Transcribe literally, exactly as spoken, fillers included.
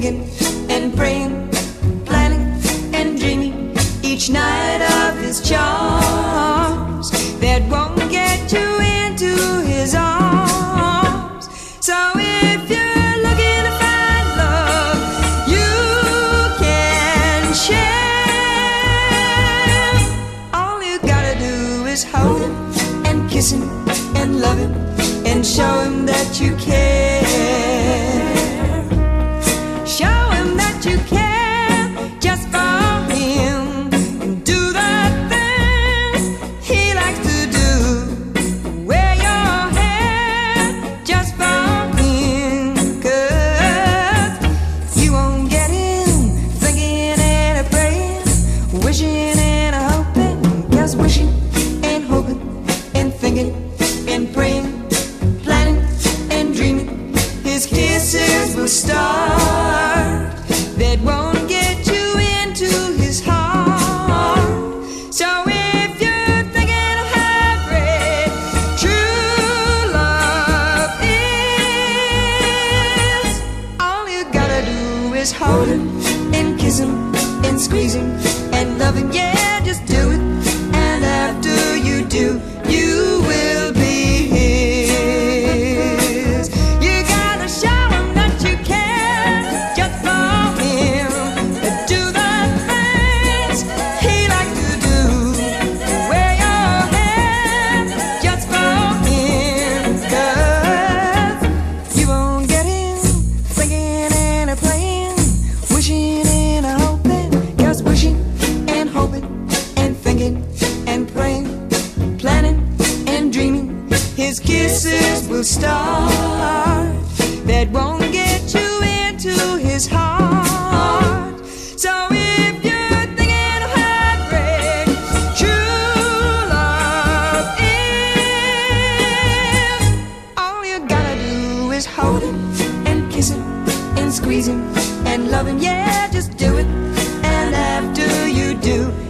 thinking and praying, planning and dreaming each night of his charms that won't get you into his arms. So if you're looking to find love you can share, all you gotta do is hold him and kiss him and love him and show him that you care. Show him that you care just for him, and do the things he likes to do. Wear your hair just for him, 'cause you won't get him thinking and a praying, wishing and a hoping, just wishing and hoping and thinking and praying, planning and dreaming. His kisses will start that won't get you into his heart. So if you're thinking of how great true love is, all you gotta do is hold him and kiss him and squeeze him and love him. Yeah, just do it, and after you do, you will be his. You gotta show him that you care just for him, do the things he likes to do. Wear your hair just for him, 'cause you won't get him thinking and a playing, wishing and a hoping, just wishing and hoping and thinking and praying, planning and dreaming. His kisses will start that won't get you into his heart. So if you're thinking of how great true love is, all you gotta do is hold him and kiss him and squeeze him and love him. Yeah, just do it, and after you do,